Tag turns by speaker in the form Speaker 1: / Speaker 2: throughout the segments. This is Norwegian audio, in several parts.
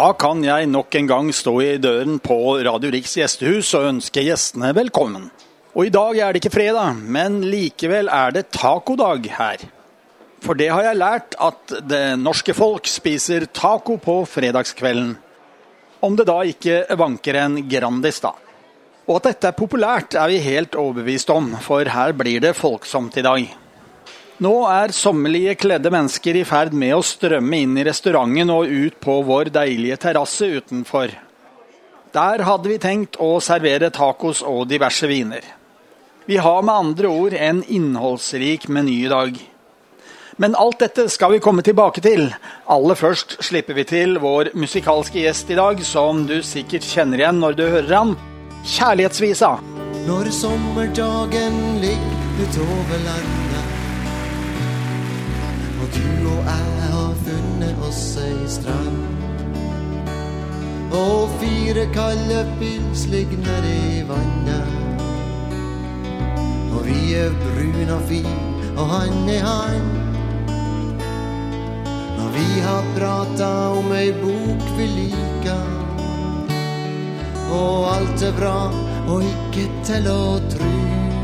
Speaker 1: Da kan jeg nok en gang stå i døren på Radio Riks gjestehus og ønske gjestene velkommen. Og i dag er det ikke fredag, men likevel er det tacodag her. For det har jeg lært at det norske folk spiser taco på fredagskvelden. Om det da ikke vanker en Grandis da. Og at dette er populært er vi helt overbevist om, for her blir det folksomt i dag. Nå er sommerlige kledde mennesker i ferd med å strømme inn i restauranten og ut på vår deilige terrasse utenfor. Der hadde vi tenkt å servere tacos og diverse viner. Vi har med andre ord en innholdsrik meny i dag. Men alt dette skal vi komme tilbake til. Aller først slipper vi til vår musikalske gjest i dag, som du sikkert kjenner igjen når du hører han. Kjærlighetsvisa.
Speaker 2: Når sommerdagen ligger utover landet, og du og jeg har funnet oss ei strand, og 4 kalde pils ligger nede i vannet, og vi er brun og fin og hand i hand. Når vi har pratet om ei bok vi liker, og alt er bra og ikke til å tro.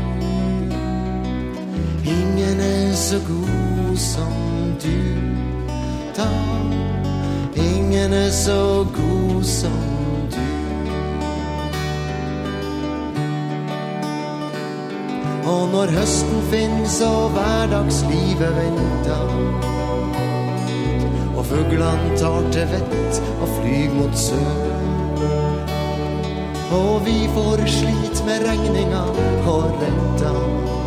Speaker 2: Ingen er så god som du, da. Ingen er så god som du. Og når høsten finnes og hverdagslivet venter, og fuglene tar til vett og flyg mot sør, og vi får slit med regninger og renter,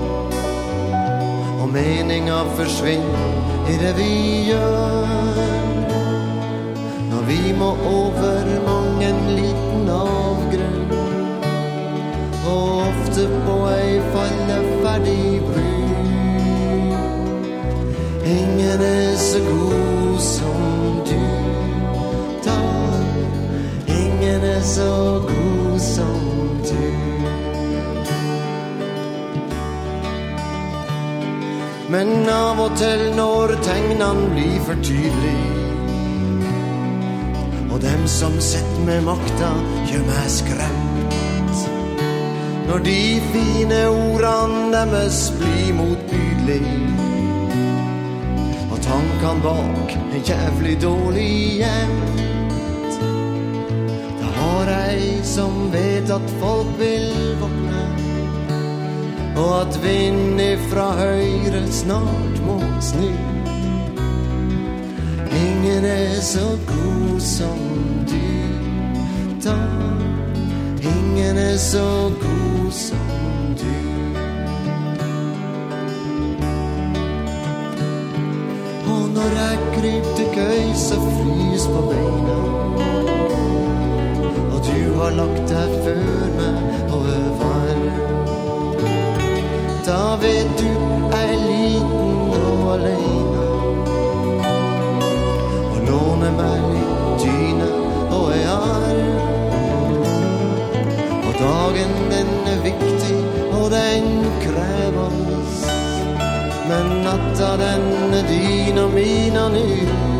Speaker 2: og meningen forsvinner i det vi gjør, når vi må over mang en liten avgrunn, og ofte på ei falleferdig bru. Ingen er så god som du, da. Ingen er så god som du. Men av og til når tegnene blir for tydelig, og dem som sitter med makta gjør meg skremt, når de fine ordene deres blir motbydelig, og tankene bak er jævlig dårlig gjemt, da har jeg som vet at folk vil våkne, og at vind ifra høyre snart må snu. Ingen er så god som du, da. Ingen er så god som du. Og når jeg kryper til køys og frys på beina, og du har lagt deg før meg og er varm, da vet du jeg er liten og alene, og låner meg litt dyne og ei arm. Og dagen den er viktig og den krever oss, men natta den er din og min og ny.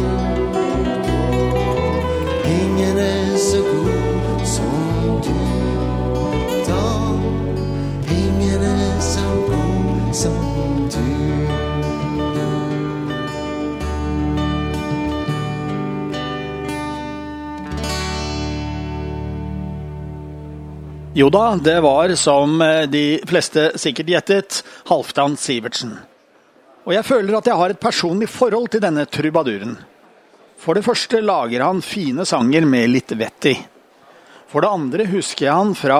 Speaker 2: Ingen er så god som du, da. Ingen er så god som du.
Speaker 1: Jo da, det var som de fleste sikkert gjettet, Halvdan Sivertsen. Og jeg føler at jeg har et personlig forhold til denne trubaduren. For det første lager han fine sanger med litt vett i. For det andre husker jeg han fra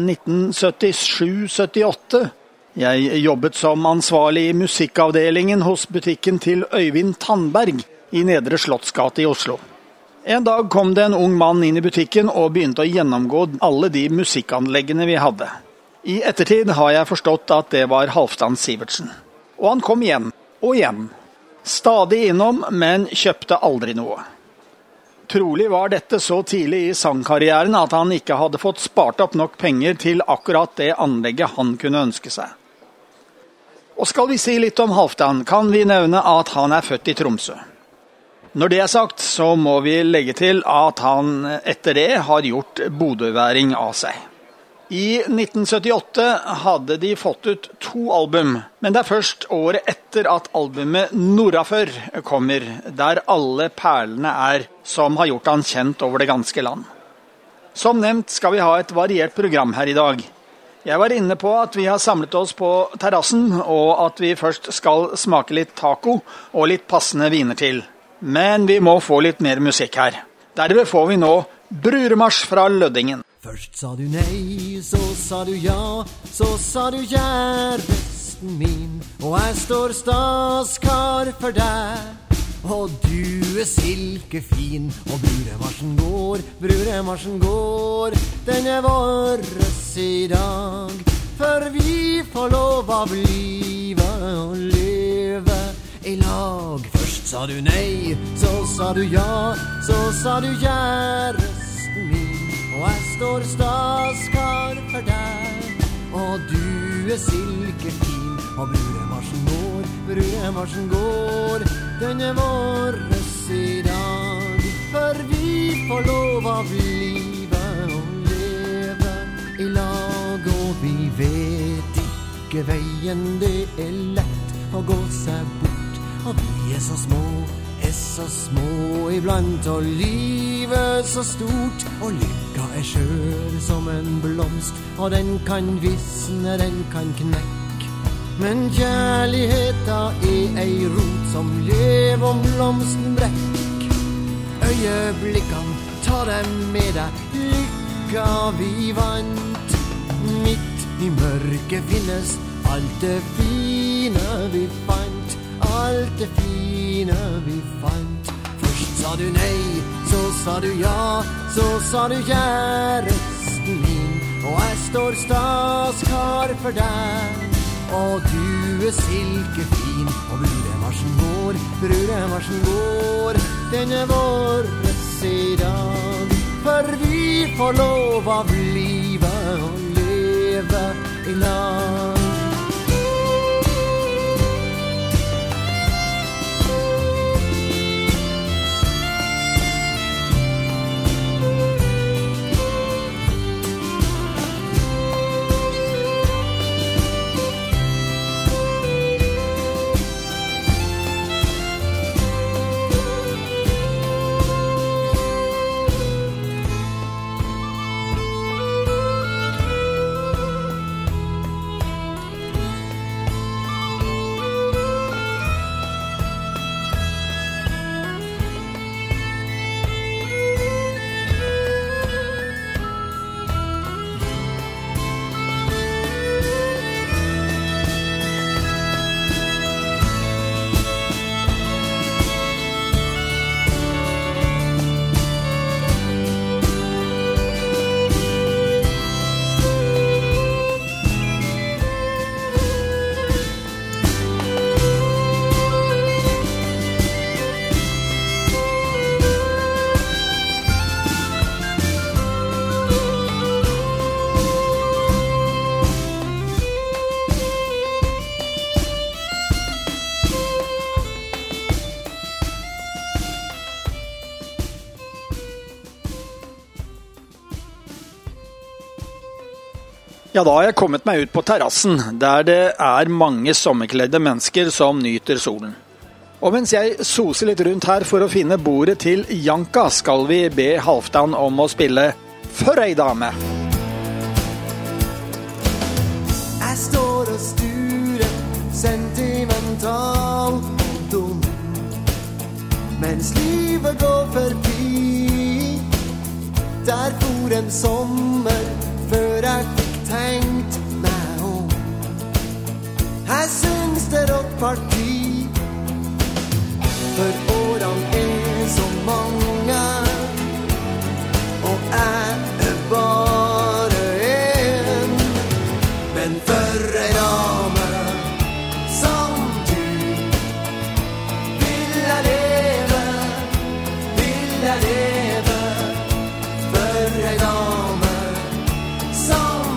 Speaker 1: 1977-78. Jeg jobbet som ansvarlig i musikkavdelingen hos butikken til Øyvind Tandberg i Nedre Slottsgate i Oslo. En dag kom det en ung mann inn i butikken og begynte å gjennomgå alle de musikkanleggene vi hadde. I ettertid har jeg forstått at det var Halvdan Sivertsen. Og han kom igjen og igjen. Stadig innom, men kjøpte aldri noe. Trolig var dette så tidlig i sangkarrieren at han ikke hadde fått spart opp nok penger til akkurat det anlegget han kunne ønske seg. Og skal vi si litt om Halvdan, kan vi nevne at han er født i Tromsø. Når det sagt, så må vi legge til at han etter det har gjort bodøværing av seg. I 1978 hadde de fått ut 2 album, men det er først året etter at albumet Norrafør kommer, der alle perlene er, som har gjort han kjent over det ganske land. Som nevnt skal vi ha et variert program her i dag. Jeg var inne på at vi har samlet oss på terrassen, og at vi først skal smake litt taco og litt passende viner til. Men vi må få litt mer musikk her. Derved får vi nå Bruremarsj fra Løddingen.
Speaker 2: Først sa du nei, så sa du ja, så sa du kjæresten min, og jeg står staskar for deg. Og du silkefin, og bruremarsjen går, den våres i dag. For vi får lov av livet og leve i lag. Først sa du nei, så sa du ja, så sa du kjæresten min, og jeg står staskar for deg. Og du silkefin, og bruremarsjen går, den våres i dag. For vi får lov av livet og leve i lag. Og vi vet ikke veien, det lett å gå seg bort. Og vi så små iblant, og livet så stort. Og lykka skjør som en blomst, og den kan visne, den kan knekke. Men kjærligheta ei rot som lev om blomsten brekk. Øyeblikkene, ta dem med deg, lykka vi vant. Midt i mørket finnes alt det fine vi fant. Alt det fine vi fant. Først sa du nei, så sa du ja, så sa du kjæresten min, og jeg står staskar for deg. Og du silkefin, og bruremarsjen går, den våres i dag. For vi får lov av livet og leve i lag.
Speaker 1: Ja, da har jeg kommet meg ut på terrassen, der det er mange sommerkledde mennesker som nyter solen. Og mens jeg soser litt rundt her for å finne bordet til Janka, skal vi be Halvdan om å spille For ei dame.
Speaker 2: Jeg står og sturer sentimentalt og dum, mens livet går forbi. Der for en sommer før jeg tenkt meg om. Jeg syns det rått parti, for årene så mange, og jeg bare en. Men for ei dame som du vil jeg leve, for ei dame som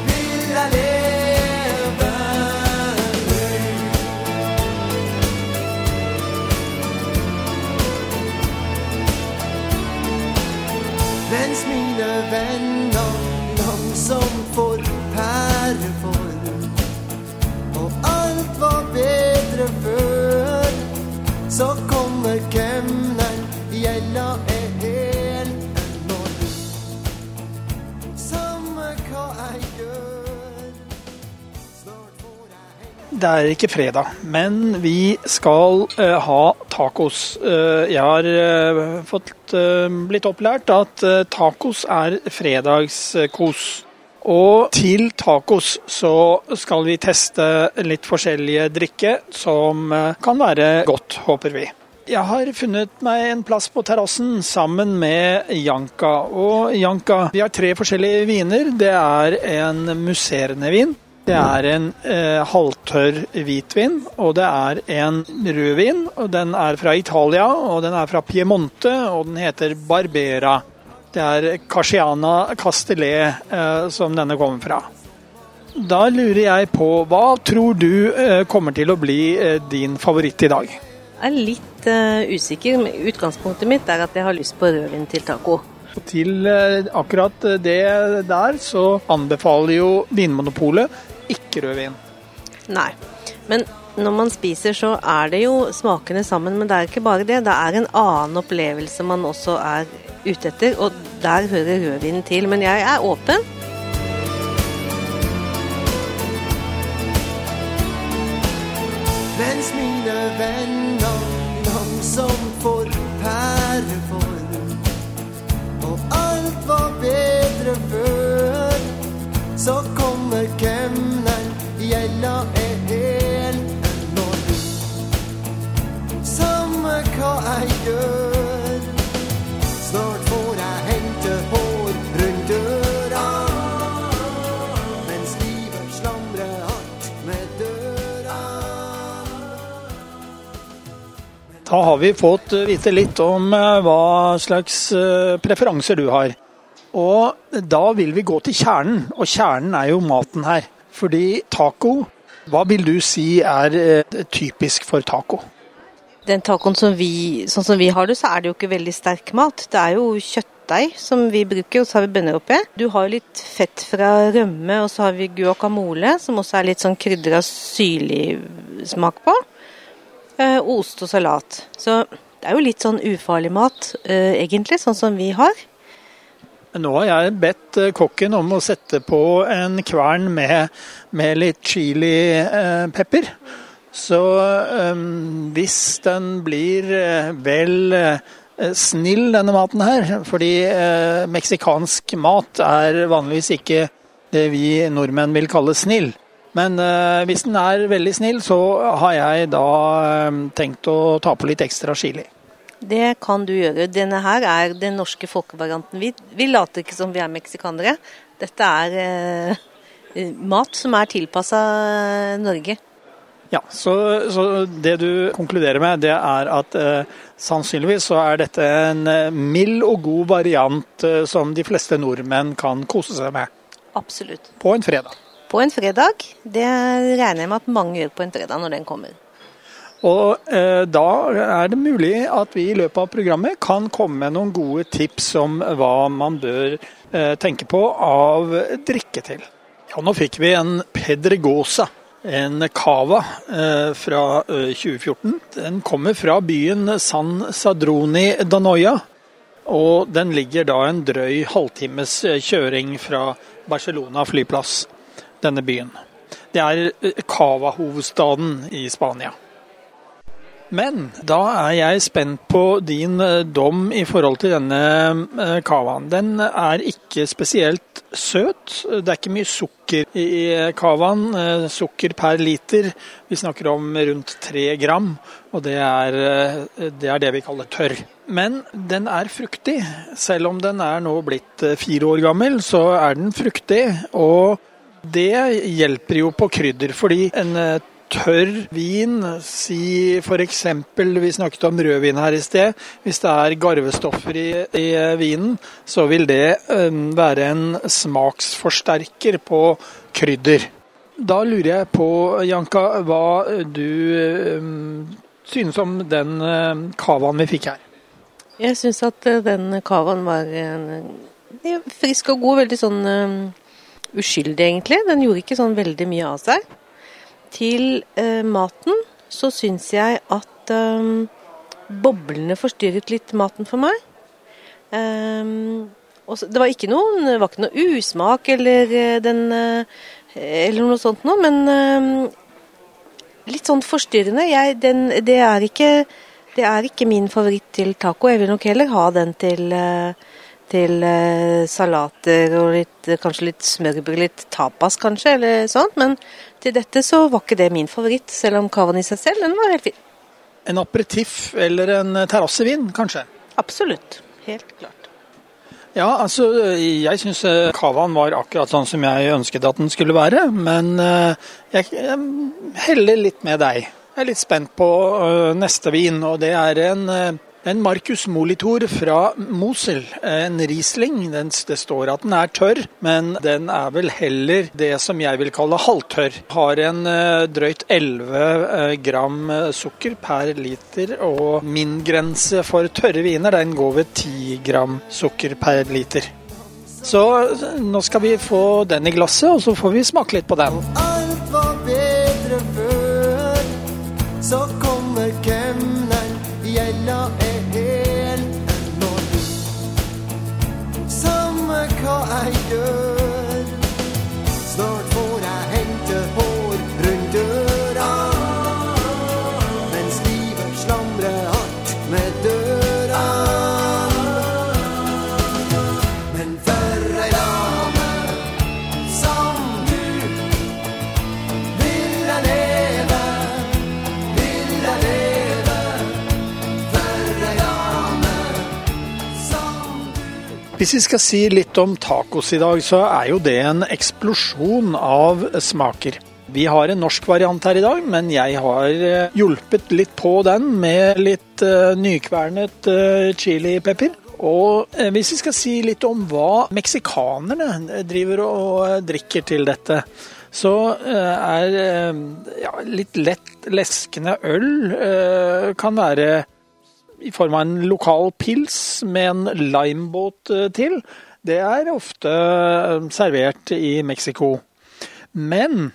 Speaker 2: leve. mine venner langsomt får pæreform, og alt var bedre før, så kommer kemneren, gjelda helt enorm. Samme hva jeg gjør, snart får jeg henge.
Speaker 1: Det er ikke fredag, men vi skal ha tacos. Jeg har fått blitt opplært at tacos er fredagskos. Og til tacos så skal vi teste litt forskjellige drikke som kan være godt, håper vi. Jeg har funnet meg en plass på terrassen sammen med Janka. Og Janka, vi har 3 forskjellige viner. Det er en musserende vin. Det er en halvtørr hvitvin, og det er en rødvin, og den er fra Italia, og den er fra Piemonte, og den heter Barbera. Det er Casciana Castellet som denne kommer fra. Da lurer jeg på, hva tror du kommer til å bli din favoritt i dag?
Speaker 3: Jeg er litt usikker, men utgangspunktet mitt er at jeg har lyst på rødvin til taco.
Speaker 1: Til akkurat det der så anbefaler jo Vinmonopolet ikke rødvin.
Speaker 3: Nei, men når man spiser så er det jo smakene sammen, men det er ikke bare det. Det er en annen opplevelse man også er ute etter, og der hører rødvinen til. Men jeg er åpen.
Speaker 2: Mens mine venner langsomt får pæreform, og alt var bedre før, så kommer kemneren, gjelda helt enorm. Samme hva jeg gjør, snart får jeg hente hår rundt døra, mens livet slamrer hardt med døra.
Speaker 1: Da har vi fått vite litt om hva slags preferanser du har. Og da vil vi gå til kjernen, og kjernen er jo maten her. Fordi taco, hva vil du si er typisk for taco?
Speaker 3: Den tacoen sånn som vi har det, så er det jo ikke veldig sterk mat. Det er jo kjøttdeig som vi bruker, og så har vi bønner oppi. Du har jo litt fett fra rømme, og så har vi guacamole, som også er litt sånn krydret syrlig smak på. Ost og salat. Så det er jo litt sånn ufarlig mat, egentlig, sånn som vi har.
Speaker 1: Nå har jeg bedt kokken om å sette på en kvern med litt chili-pepper. Så hvis den blir vel snill, denne maten her, fordi meksikansk mat er vanligvis ikke det vi nordmenn vil kalle snill. Men hvis den er veldig snill, så har jeg da tenkt å ta på litt ekstra chili.
Speaker 3: Det kan du gjøre. Denne her er den norske folkevarianten. Vi later ikke som vi er meksikanere. Dette er mat som er tilpasset Norge.
Speaker 1: Ja, så det du konkluderer med, det er at sannsynligvis så er dette en mild og god variant som de fleste nordmenn kan kose seg med.
Speaker 3: Absolutt.
Speaker 1: På en fredag.
Speaker 3: På en fredag. Det regner jeg med at mange gjør på en fredag når den kommer.
Speaker 1: Og da er det mulig at vi i løpet av programmet kan komme med noen gode tips om hva man bør tenke på av drikke til. Ja, nå fikk vi en Pedregosa, en cava fra 2014. Den kommer fra byen San Sadroni d'Anoia, og den ligger da en drøy halvtimes kjøring fra Barcelona flyplass, denne byen. Det er cava-hovedstaden i Spania. Men da er jeg spent på din dom i forhold til denne cavaen. Den er ikke spesielt søt. Det er ikke mye sukker i cavaen. Sukker per liter. Vi snakker om rundt 3 gram, og det er det vi kaller tørr. Men den er fruktig. Selv om den er nå blitt 4 år gammel, så er den fruktig. Og det hjelper jo på krydder, fordi en tørr vin, si for eksempel, vi snakket om rødvin her i sted, hvis det er garvestoffer i vinen, så vil det være en smaksforsterker på krydder. Da lurer jeg på, Janka, hva du synes om den cavaen vi fikk her?
Speaker 3: Jeg synes at den cavaen var Frisk og god, veldig sånn uskyldig egentlig. Den gjorde ikke sånn veldig mye av seg. Til maten så synes jeg at boblene forstyrret litt maten for meg. Og det var ikke noe usmak eller noe sånt noe, men litt sånn forstyrrende. Det er ikke min favoritt til taco. Jeg vil nok heller ha den til salater og kanskje litt smørbrød, litt tapas kanskje, eller sånt. Men til dette så var ikke det min favoritt, selv om kavaen i seg selv, den var helt fin.
Speaker 1: En aperitiff eller en terrassevin, kanskje?
Speaker 3: Absolutt, helt klart.
Speaker 1: Ja, altså, jeg synes kavaen var akkurat sånn som jeg ønsket at den skulle være, men jeg heller litt med deg. Jeg er litt spent på neste vin, og det er en Marcus Molitor fra Mosel, en Riesling. Det står at den er tørr, men den er vel heller det som jeg vil kalle halvtørr. Har en drøyt 11 gram sukker per liter, og min grense for tørre viner, den går ved 10 gram sukker per liter. Så nå skal vi få den i glasset, og så får vi smake litt på den.
Speaker 2: Alt var bedre før, så kommer kemneren, gjelda helt enorm. Samme hva jeg gjør, snart får jeg hente hår rundt døra, mens livet slamrer hardt med døra. Men for ei dame som du vil jeg leve,
Speaker 1: Hvis vi skal si litt om tacos i dag, så er jo det en eksplosjon av smaker. Vi har en norsk variant her i dag, men jeg har hjulpet litt på den med litt nykvernet chilipepper. Og hvis vi skal si litt om hva meksikanerne driver og drikker til dette, så er litt lett leskende øl kan være i form av en lokal pils med en limebåt til. Det er ofte servert i Mexico. Men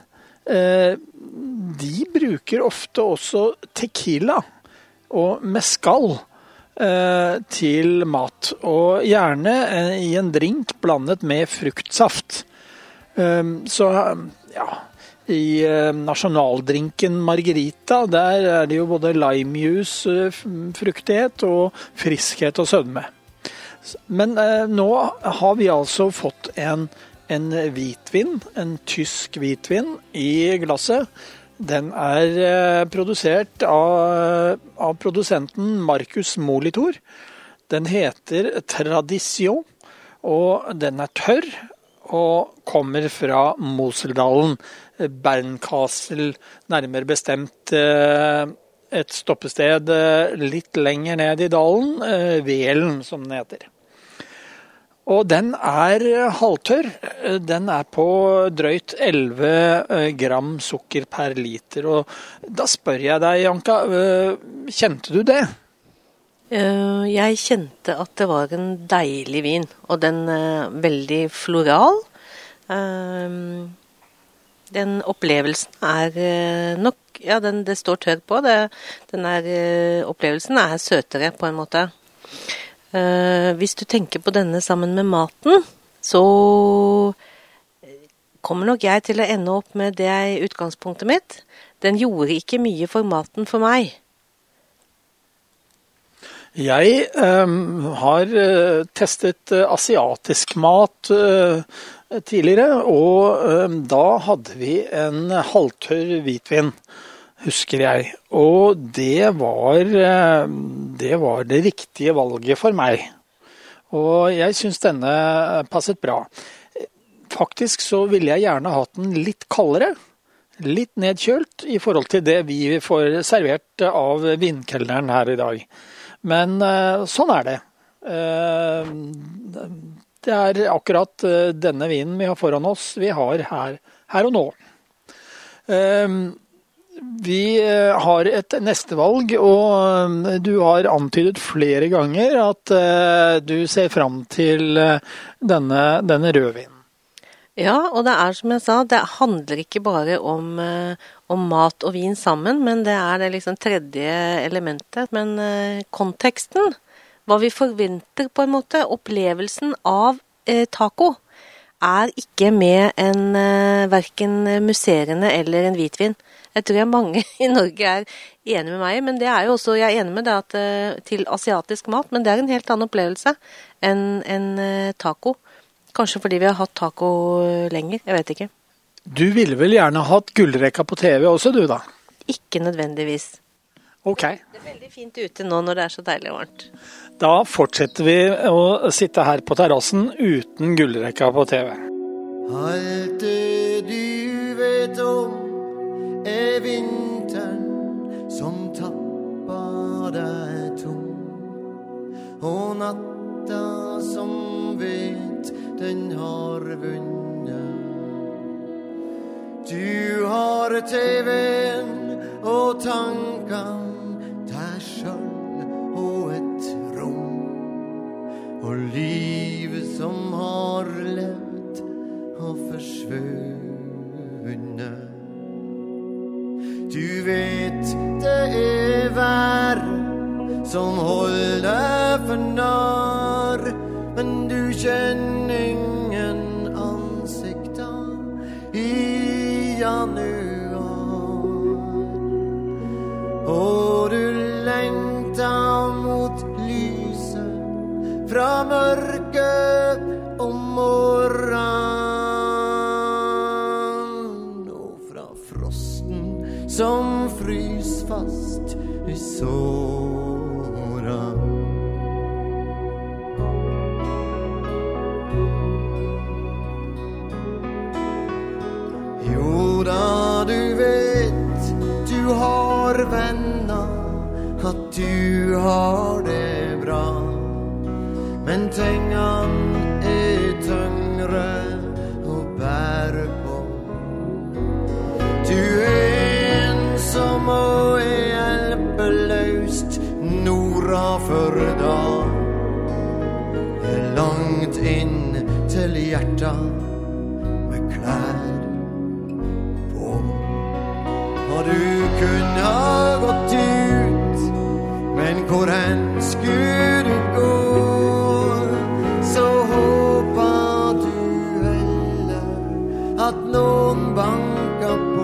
Speaker 1: de bruker ofte også tequila og mezcal til mat, og gjerne i en drink blandet med fruktsaft. Så ja, i nasjonaldrinken Margarita, der er det jo både limejuice, fruktighet og friskhet og sødme. Men nå har vi altså fått en hvitvin, en tysk hvitvin i glasset. Den er produsert av produsenten Marcus Molitor. Den heter Tradition, og den er tørr og kommer fra Moseldalen. Bernkastel, nærmere bestemt et stoppested litt lenger ned i dalen, Velen som den heter. Og den er halvtørr. Den er på drøyt 11 gram sukker per liter. Og da spør jeg deg, Janka, kjente du det?
Speaker 3: Jeg kjente at det var en deilig vin, og den er veldig floral. Den opplevelsen er nok, ja, det står tørr på, opplevelsen er søtere på en måte. Hvis du tenker på denne sammen med maten, så kommer nok jeg til å ende opp med det utgangspunktet mitt. Den gjorde ikke mye for maten for meg.
Speaker 1: Jeg har testet asiatisk mat tidligere, og da hadde vi en halvtørr hvitvin, husker jeg. Og det var det riktige valget for meg. Og jeg synes denne passet bra. Faktisk så ville jeg gjerne hatt den litt kaldere, litt nedkjølt i forhold til det vi får servert av vinkelneren her i dag. Men sånn er det. Det er akkurat denne vinen vi har foran oss, vi har her og nå. Vi har et neste valg, og du har antydet flere ganger at du ser fram til denne rødvinen.
Speaker 3: Ja, og det som jeg sa, det handler ikke bare om mat og vin sammen, men det det liksom tredje elementet. Men konteksten, hva vi forventer på en måte, opplevelsen av taco, ikke med hverken musserende eller en hvitvin. Jeg tror mange i Norge enige med meg, men det jo også, jeg enig med det at til asiatisk mat, men det en helt annen opplevelse enn taco. Kanskje fordi vi har hatt taco lenger, jeg vet ikke.
Speaker 1: Du ville vel gjerne hatt gullrekka på TV også, du da?
Speaker 3: Ikke nødvendigvis.
Speaker 1: Ok.
Speaker 3: Det veldig fint ute nå når det så deilig og varmt.
Speaker 1: Da fortsetter vi å sitte her på terrassen uten gullrekka på TV.
Speaker 2: Alt det du vet om vinteren som tappar deg tom, og natta som vet den har vunnet. Du har TV-en og tankene deg selv og et rom, og livet som har levd og forsvunnet. Du vet det været som holder for nær, men du kjenner ingen ansikter i januar. Og du lengter mot lyset fra mørket om morgenen, som frys fast i såra. Jo da, du vet du har venner, at du har det bra, men tingene tyngre å bære på. Du som hjelpeløst nora for dag, langt inn til hjertet med klær på. Og du kunne ha gått ut, men hvor hen skulle du gå? Så håper du heller at noen banker på.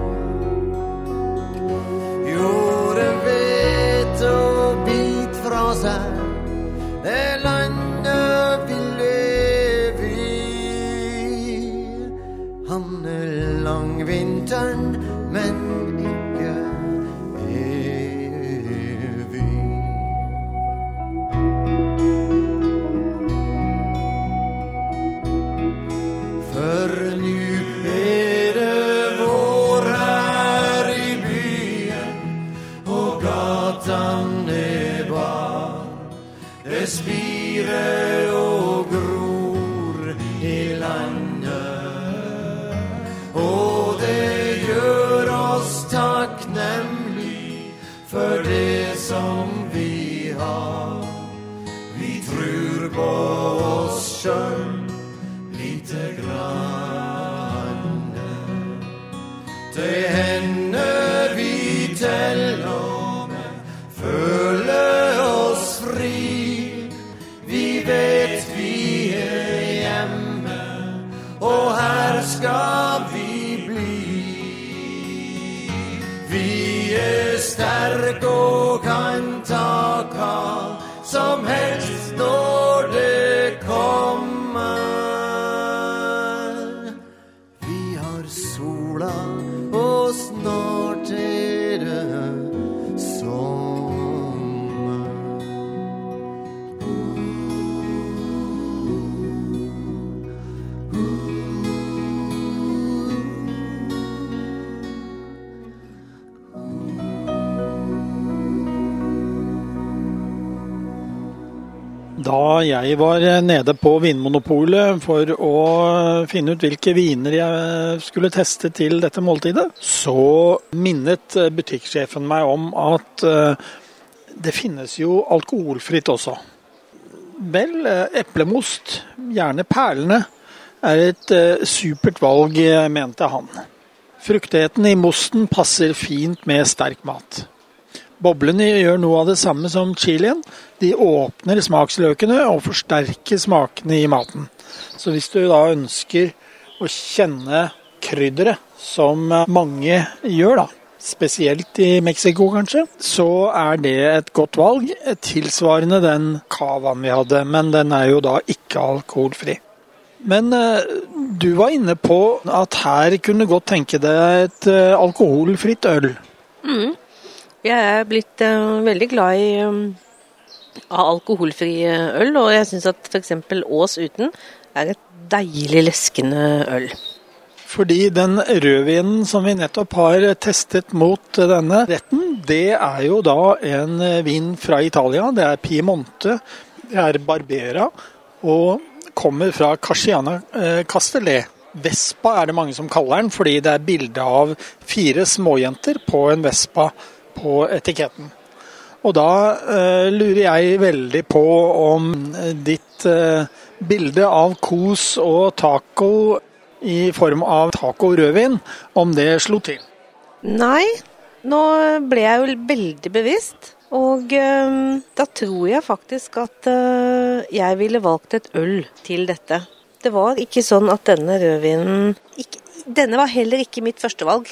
Speaker 2: Det landet vi lever i, han lang vinteren, men ikke evig. For nu det vår her i byen, og gatene bar. Det spirer og gror i landet, og det gjør oss takknemlig for det som vi har. Vi tror på oss selv lite grann. Det hender vi til og med føler oss fri. Vi vet vi hjemme, og her skal vi bli. Vi sterke og kan ta hva som helst når det kommer. Vi har sola, og snart det sommer.
Speaker 1: Da jeg var nede på Vinmonopolet for å finne ut hvilke viner jeg skulle teste til dette måltidet, så minnet butikksjefen meg om at det finnes jo alkoholfritt også. Vel, eplemost, gjerne perlene, er et supert valg, mente han. Fruktigheten i mosten passer fint med sterk mat. Boblene gjør noe av det samme som chilien. De åpner smaksløkene og forsterker smakene i maten. Så hvis du da ønsker å kjenne krydderet, som mange gjør da, spesielt i Mexico kanskje, så er det et godt valg, tilsvarende den cavaen vi hadde, men den er jo da ikke alkoholfri. Men du var inne på at her kunne godt tenke deg et alkoholfritt øl.
Speaker 3: Jeg er blitt veldig glad i alkoholfri øl, og jeg synes at for eksempel Ås uten er et deilig leskende øl.
Speaker 1: Fordi den rødvinen som vi nettopp har testet mot denne retten, det er jo da en vin fra Italia. Det er Piemonte, det er Barbera og kommer fra Casciana Castellet. Vespa er det mange som kaller den, fordi det er bilde av 4 småjenter på en Vespa på etiketten. Og da lurer jeg veldig på om ditt bilde av kos og taco i form av taco rødvin, om det slo til.
Speaker 3: Nei, nå ble jeg jo veldig bevisst, og da tror jeg faktisk at jeg ville valgt et øl til dette. Det var ikke sånn at denne rødvinen, denne var heller ikke mitt første valg.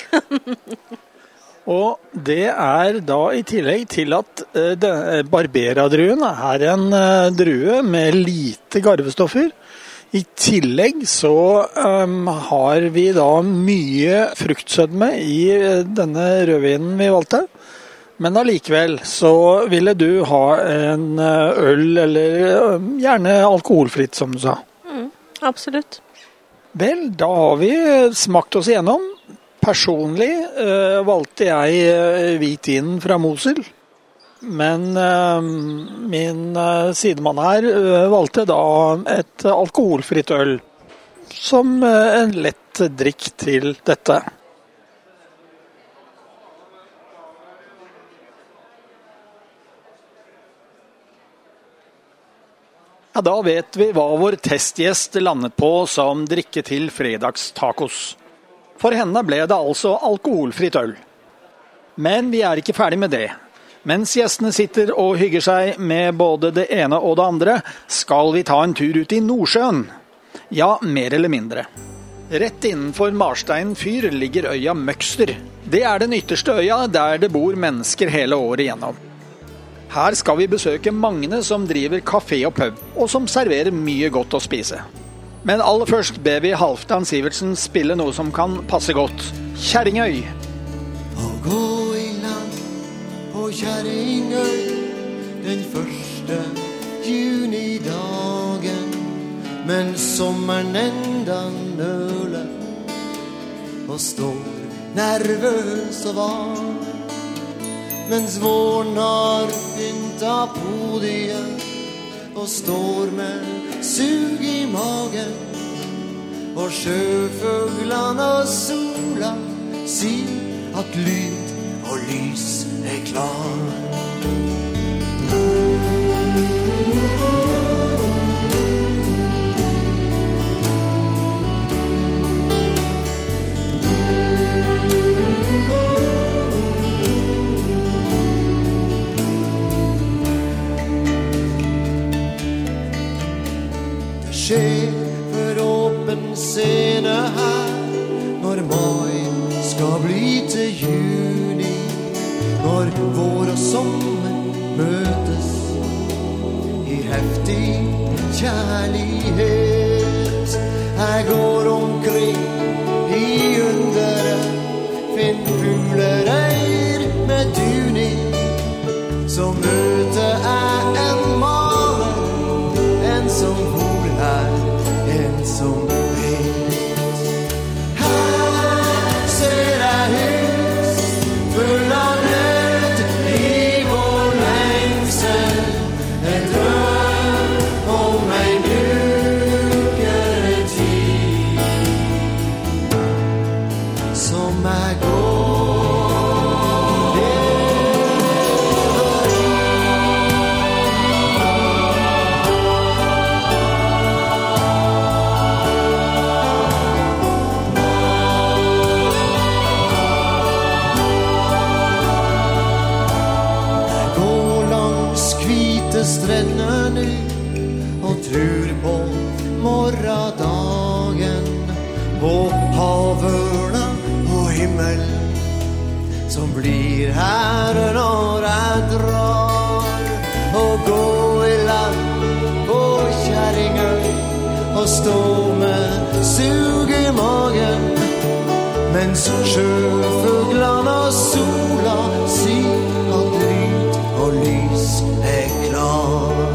Speaker 1: Og det er da i tillegg til at Barbera-druen er en drue med lite garvestoffer. I tillegg så har vi da mye fruktsødme i denne rødvinen vi valgte. Men allikevel så ville du ha en øl, eller gjerne alkoholfritt, som du sa.
Speaker 3: Absolutt.
Speaker 1: Vel, da har vi smakt oss igjennom. Personlig valgte jeg hvitvinen fra Mosel, men min sidemann her valgte da et alkoholfritt øl som en lett drikk til dette. Ja, da vet vi hva vår testgjest landet på som drikke til fredagstacos. For henne ble det altså alkoholfritt øl. Men vi er ikke ferdig med det. Mens gjestene sitter og hygger seg med både det ene og det andre, skal vi ta en tur ut i Nordsjøen. Ja, mer eller mindre. Rett innenfor Marstein fyr ligger øya Møgster. Det er den ytterste øya der det bor mennesker hele året igjennom. Her skal vi besøke Magne som driver kafé og pub, og som serverer mye godt å spise. Men aller først ber vi Halvdan Sivertsen spille noe som kan passe godt. Kjerringøy.
Speaker 2: Å gå i land på Kjerringøy den 1. junidagen, men sommeren enda nøler og står nervøs og var. Mens våren har pynta podiet og står med sug i magen, og sjøfuglene og sola sier at lyd og lys er klar. Skjer for åpen scene her når mai skal bli til juni, når vår og sommer møtes i heftig kjærlighet. Jeg går omkring i underet, finn fuglereir med duni, så møter jeg en maler, en som bor her, en som vet. Her ser jeg hus full av nød i vår lengsel, en drøm strender nu og tror på morgendagen, på havørna og himmelen som blir her når jeg drar, og gå i land på kjerringen og stå med sug i magen, mens sjøfuglene og sola sier at lyd og lys klar.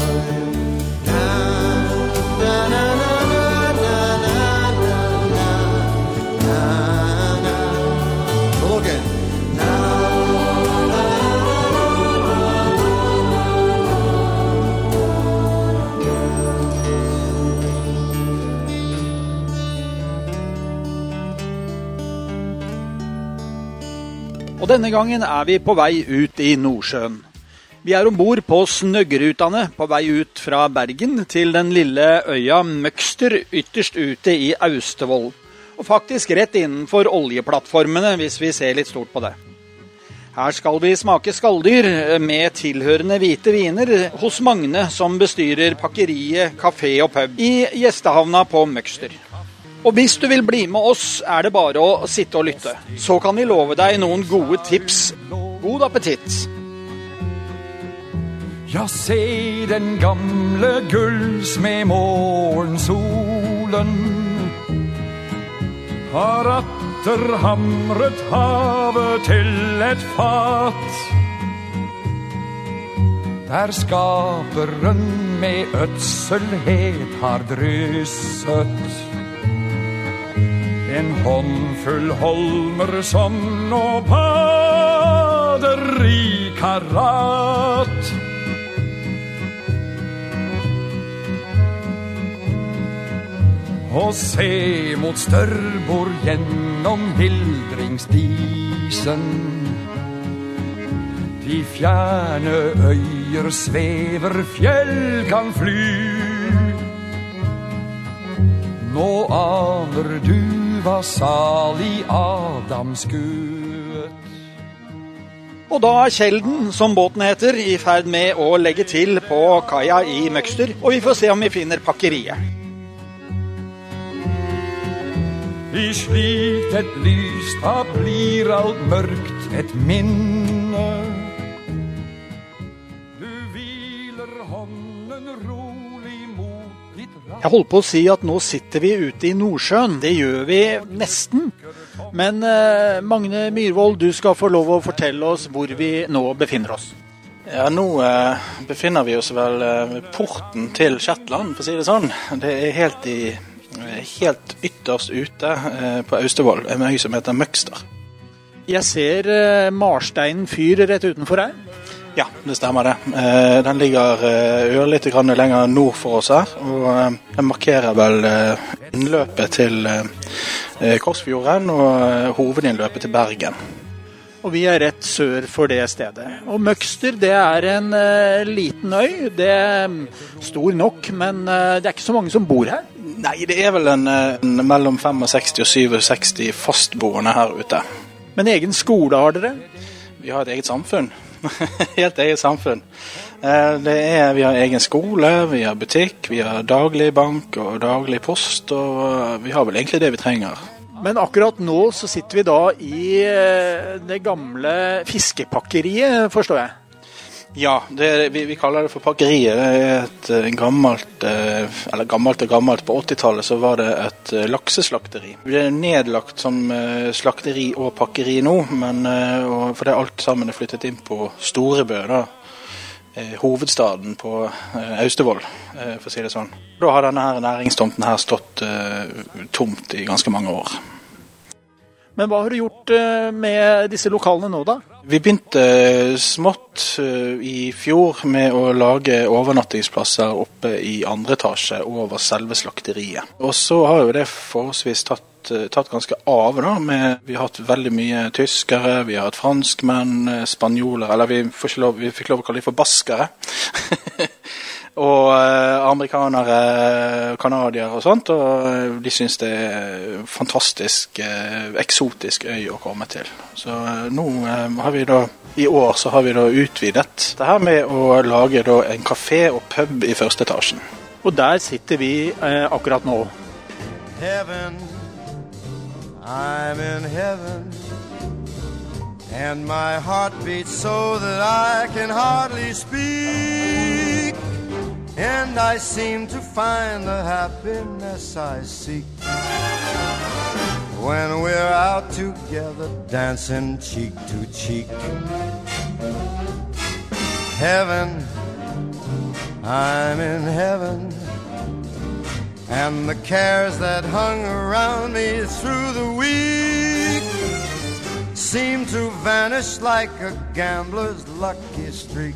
Speaker 1: Og denne gangen vi på vei ut i Nordsjøen. Vi ombord på Snøggerutane, på vei ut fra Bergen til den lille øya Møgster ytterst ute i Austevoll. Og faktisk rett innenfor oljeplattformene, hvis vi ser litt stort på det. Her skal vi smake skalldyr med tilhørende hvite viner hos Magne, som bestyrer pakkeriet, kafé og pub i gjestehavna på Møgster. Og hvis du vil bli med oss, det bare å sitte og lytte. Så kan vi love deg noen gode tips. God appetitt!
Speaker 4: Ja, se den gamle gullsmed morgensolen har atter hamret havet til et fat. Der skaperen med ødselhet har drysset en håndfull holmer som nå bader i karat. Og se mot størbord gjennom hildringsdisen. De fjerne øyer svever, fjell kan fly. Nå aner du hva salig Adam skuet.
Speaker 1: Og da Kjelden, som båten heter, i ferd med å legge til på kaia i Møgster, og vi får se om vi finner pakkeriet.
Speaker 4: I slikt et lys, da blir alt mørkt et minne. Du hviler hånden rolig mot ditt rat.
Speaker 1: Jeg holdt på å si at nå sitter vi ute i Nordsjøen. Det gjør vi nesten. Men Magne Myrvold, du skal få lov å fortelle oss hvor vi nå befinner oss.
Speaker 5: Ja, nå befinner vi oss vel ved porten til Shetland, for å si det sånn. Det helt ytterst ute på Austevoll, en øy som heter Møgster.
Speaker 1: Jeg ser Marsteinen fyr rett utenfor her.
Speaker 5: Ja, det stemmer det. Den ligger ørlite grann lenger nord for oss her, og den markerer vel innløpet til Korsfjorden og hovedinnløpet til Bergen.
Speaker 1: Og vi rett sør for det stedet. Og Møgster, det en liten øy. Det stor nok, men det ikke så mange som bor her.
Speaker 5: Nei, det vel en mellom 65 og 67 fastboende her ute.
Speaker 1: Men egen skole har dere?
Speaker 5: Vi har et eget samfunn. Helt eget samfunn. Vi har egen skole, vi har butikk, vi har daglig bank og daglig post, og vi har vel egentlig det vi trenger.
Speaker 1: Men akkurat nå så sitter vi da i det gamle fiskepakkeriet, forstår jeg?
Speaker 5: Ja, vi kaller det for pakkeriet. Det et gammelt, eller gammelt og gammelt. På 80-tallet så var det et lakseslakteri. Det nedlagt som slakteri og pakkeri nå, men for det alt sammen flyttet inn på Storebø da. Hovedstaden på Austevoll, for å si det sånn. Da har denne her næringstomten her stått tomt i ganske mange år.
Speaker 1: Men hva har du gjort med disse lokalene nå da?
Speaker 5: Vi begynte smått i fjor med å lage overnattingsplasser oppe i andre etasje over selve slakteriet. Og så har jo det forholdsvis tatt ganske av da. Vi har hatt veldig mye tyskere, vi har hatt franskmenn, spanjoler, eller vi fikk lov å kalle dem for baskere. Og amerikanere, kanadiere og sånt, og de synes det fantastisk eksotisk øy å komme til. Så nå har vi da, i år så har vi da utvidet det her med å lage da en kafé og pub i første etasjen.
Speaker 1: Og der sitter vi akkurat nå.
Speaker 2: Heaven, I'm in heaven, and my heart beats so that I can hardly speak, and I seem to find the happiness I seek when we're out together dancing cheek to cheek. Heaven, I'm in heaven, and the cares that hung around me through the week seem to vanish like a gambler's lucky streak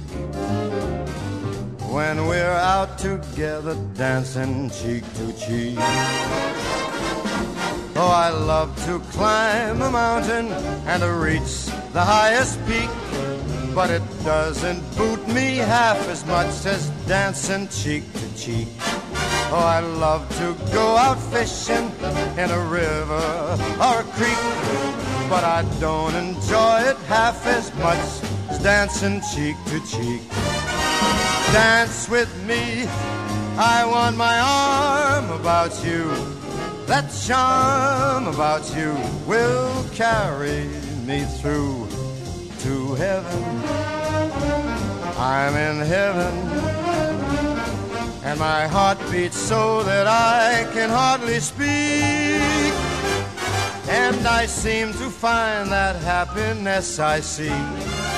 Speaker 2: when we're out together dancing cheek to cheek. Oh, I love to climb a mountain and to reach the highest peak, but it doesn't boot me half as much as dancing cheek to cheek. Oh, I love to go out fishing in a river or a creek, but I don't enjoy it half as much as dancing cheek to cheek. Dance with me, I want my arm about you. That charm about you will carry me through to heaven. I'm in heaven, and my heart beats so that I can hardly speak, and I seem to find that happiness I seek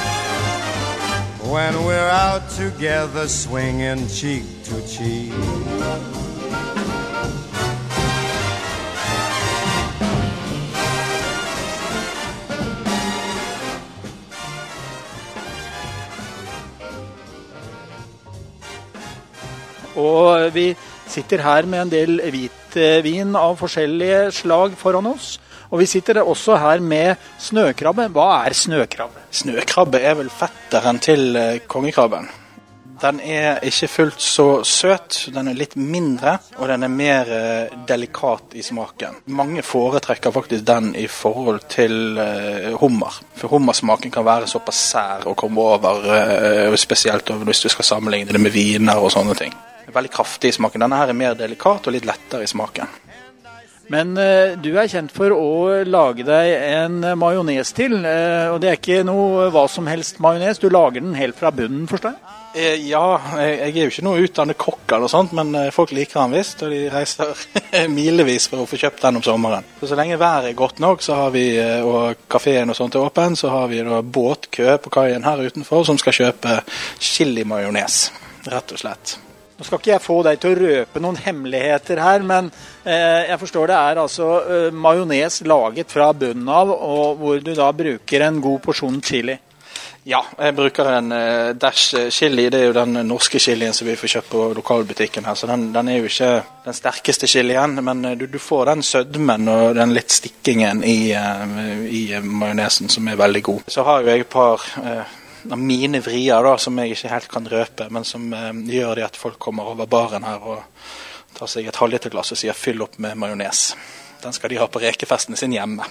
Speaker 2: when we're out together swinging cheek to cheek.
Speaker 1: Og vi sitter her med en del hvitvin av forskjellige slag foran oss. Og vi sitter også her med snøkrabbe. Hva er snøkrabbe?
Speaker 5: Snøkrabbe er vel fetteren til kongekrabben. Den er ikke fullt så søt, den er litt mindre, og den er mer delikat i smaken. Mange foretrekker faktisk den i forhold til hummer. For hummersmaken kan være såpass sær og komme over, spesielt hvis du skal sammenligne det med viner og sånne ting. Veldig kraftig i smaken. Denne her er mer delikat og litt lettere i smaken.
Speaker 1: Men du er kjent for å lage deg en majones til, og det er ikke noe hva som helst majones. Du lager den helt fra bunnen, forstår jeg?
Speaker 5: Ja, jeg er jo ikke noe utdannet kokk eller sånt, men folk liker den visst, og de reiser milevis for å få kjøpt den om sommeren. Så lenge været er godt nok, så har vi, og kaféen og sånt er åpen, så har vi da båtkø på kajen her utenfor som skal kjøpe chili-majones, rett og slett.
Speaker 1: Nå skal ikke jeg få deg til å røpe noen hemmeligheter her, men jeg forstår det er altså majones laget fra bunnen av, og hvor du da bruker en god porsjon chili.
Speaker 5: Ja, jeg bruker en dash chili, det er jo den norske chilien som vi får kjøpt på lokalbutikken her, så den er jo ikke den sterkeste chilien, men du får den sødmen og den litt stikkingen i majonesen som er veldig god. Så har jo jeg et par av mine vrier da, som jeg ikke helt kan røpe, men som gjør det at folk kommer over baren her og tar seg et halvliterglass og sier fyll opp med majones. Den skal de ha på rekefesten sin hjemme.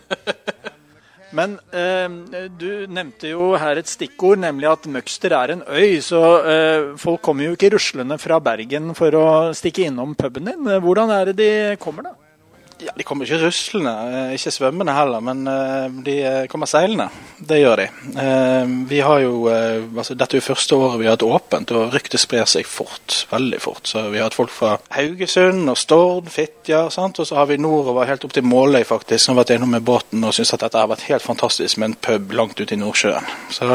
Speaker 1: Men du nevnte jo her et stikkord, nemlig at Møgster er en øy, så folk kommer jo ikke ruslende fra Bergen for å stikke innom puben din. Hvordan er det de kommer da?
Speaker 5: Ja, de kommer ikke ruslende, ikke svømmende heller, men de kommer seilende. Det gjør de. Vi har jo, dette er jo første året vi har hatt åpent, og ryktet sprer seg fort, veldig fort. Så vi har hatt folk fra Haugesund og Stord, Fitjar, sant? Og så har vi nordover helt opp til Måløy faktisk, som har vært innom med båten og synes at dette har vært helt fantastisk med en pub langt ute i Nordsjøen. Så...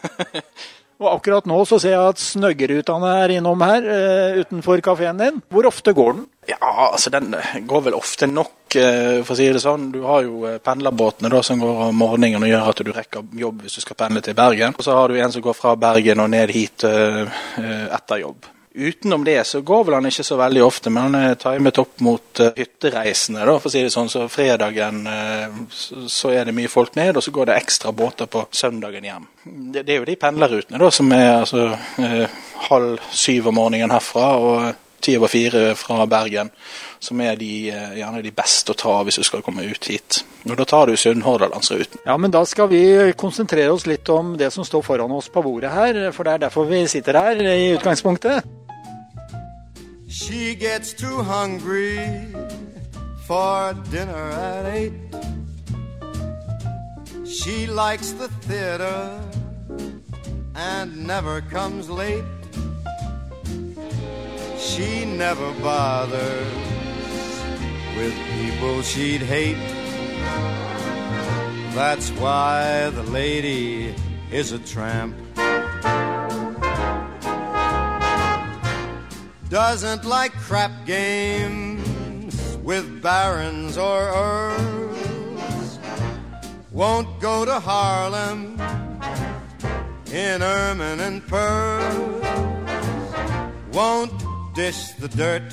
Speaker 1: Og akkurat nå så ser jeg at Snøggerutane er innom her, utenfor kaféen din. Hvor ofte går den?
Speaker 5: Ja, altså den går vel ofte nok, for å si det sånn. Du har jo pendlerbåtene da, som går om morgenen og gjør at du rekker jobb hvis du skal pendle til Bergen. Og så har du en som går fra Bergen og ned hit etter jobb. Utenom det så går vel han ikke så veldig ofte, men han er timet opp mot hyttereisene, da, for å si det sånn. Så fredagen så er det mye folk ned, og så går det ekstra båter på søndagen hjem. Det er jo de pendlerrutene da, som er altså, 6:30 om morgenen herfra, og 4:10 fra Bergen, som gjerne de beste å ta hvis du skal komme ut hit. Og da tar du Sunnhordlandsruten.
Speaker 1: Ja, men da skal vi konsentrere oss litt om det som står foran oss på bordet her, for det er derfor vi sitter her i utgangspunktet.
Speaker 2: She gets too hungry for dinner at 8. She likes the theater and never comes late. She never bothers with people she'd hate. That's why the lady is a tramp. Doesn't like crap games with barons or earls. Won't go to Harlem in ermine and pearls. Won't dish the dirt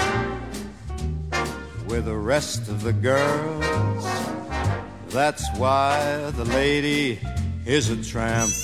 Speaker 2: with the rest of the girls. That's why the lady is a tramp.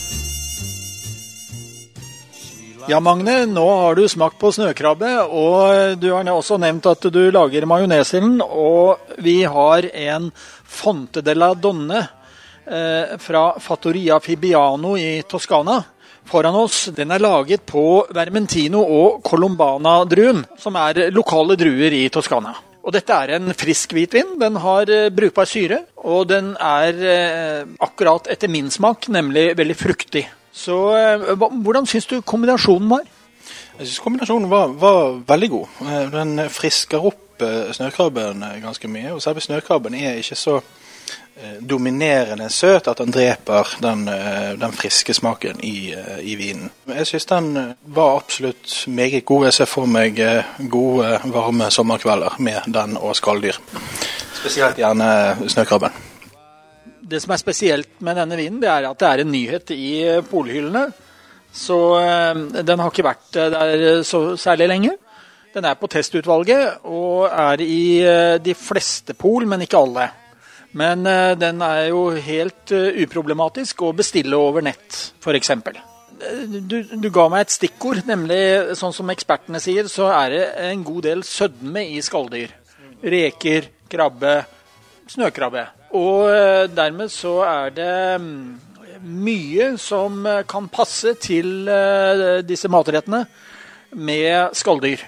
Speaker 1: Ja, Magne, nå har du smakt på snøkrabbe, og du har også nevnt at du lager majoneselen, og vi har en Fonte della Donne fra Fattoria Fibiano i Toscana foran oss. Den er laget på Vermentino og Colombana-druen, som er lokale druer i Toscana. Og dette er en frisk hvitvin, den har brukbar syre, og den er akkurat etter min smak, nemlig veldig fruktig. Så hvordan synes du kombinasjonen var?
Speaker 5: Jeg synes kombinasjonen var veldig god. Den frisker opp snøkrabben ganske mye, og selve snøkrabben er ikke så dominerende søt at den dreper den friske smaken i vinen. Jeg synes den var absolutt meget god. Jeg ser for meg gode, varme sommerkvelder med den og skalldyr. Spesielt gjerne snøkrabben.
Speaker 1: Det som er spesielt med denne vinen, det er at det er en nyhet i polhyllene. Så den har ikke vært der så særlig lenge. Den er på testutvalget og er i de fleste pol, men ikke alle. Men den er jo helt uproblematisk å bestille over nett, for eksempel. Du ga meg et stikkord, nemlig sånn som ekspertene sier, så er det en god del sødme i skalldyr. Reker, krabbe, snøkrabbe. Og dermed så er det mye som kan passe til disse matrettene med skalldyr.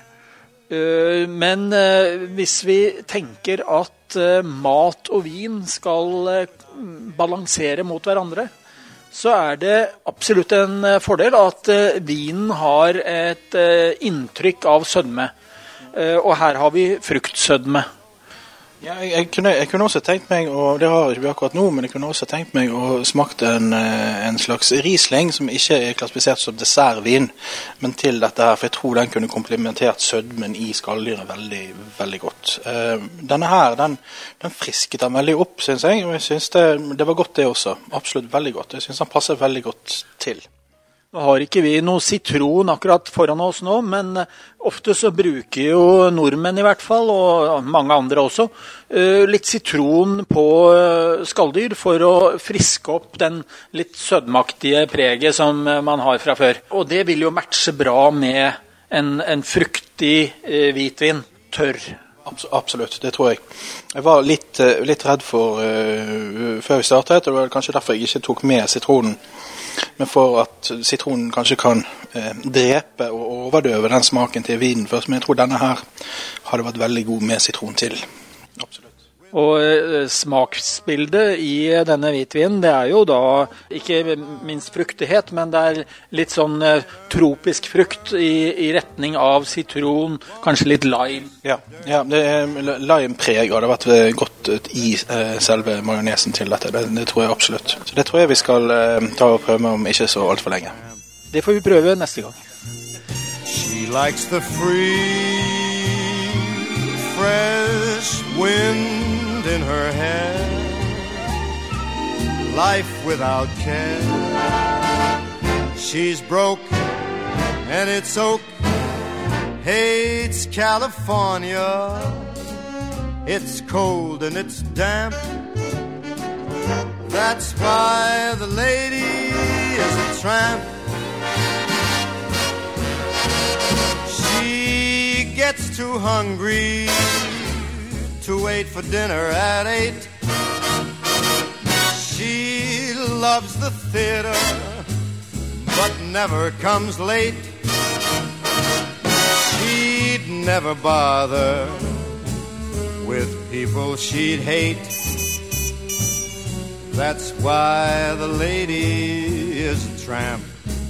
Speaker 1: Men hvis vi tenker at mat og vin skal balansere mot hverandre, så er det absolutt en fordel at vinen har et inntrykk av sødme. Og her har vi fruktsødme.
Speaker 5: Ja, jeg kunne også tenkt meg, og det har ikke vi akkurat nå, men jeg kunne også tenkt meg å smake en slags Riesling som ikke er klassifisert som dessertvin, men til dette her, for jeg tror den kunne komplementert sødmen i skalldyret veldig, veldig godt. Denne her, den frisket den veldig opp, synes jeg, og jeg synes det var godt det også. Absolutt veldig godt. Jeg synes den passer veldig godt til.
Speaker 1: Nå har ikke vi noe sitron akkurat foran oss nå, men ofte så bruker jo nordmenn i hvert fall, og mange andre også, litt sitron på skalldyr for å friske opp den litt sødmaktige preget som man har fra før. Og det vil jo matche bra med en fruktig hvitvin, tørr.
Speaker 5: Absolutt, det tror jeg. Jeg var litt redd for før vi startet, og det var kanskje derfor jeg ikke tok med sitronen. Men for at sitronen kanskje kan drepe og overdøve den smaken til vinen først. Men jeg tror denne her hadde vært veldig god med sitron til. Absolutt.
Speaker 1: Og smaksbildet i denne hvitvinen, det er jo da ikke minst fruktighet, men det er litt sånn tropisk frukt i retning av sitron, kanskje litt lime.
Speaker 5: Ja, det er lime-preg, og det har vært godt i selve majonesen til dette. Det tror jeg absolutt. Så det tror jeg vi skal ta og prøve om ikke så alt for lenge.
Speaker 1: Det får vi prøve neste gang.
Speaker 2: She likes the free, fresh wind in her hair, life without care. She's broke and it's oak, hates California. It's cold and it's damp. That's why the lady is a tramp. gets too hungry to wait for dinner at 8. She loves the theater, but never comes late. She'd never bother with people she'd hate. That's why the lady is a tramp.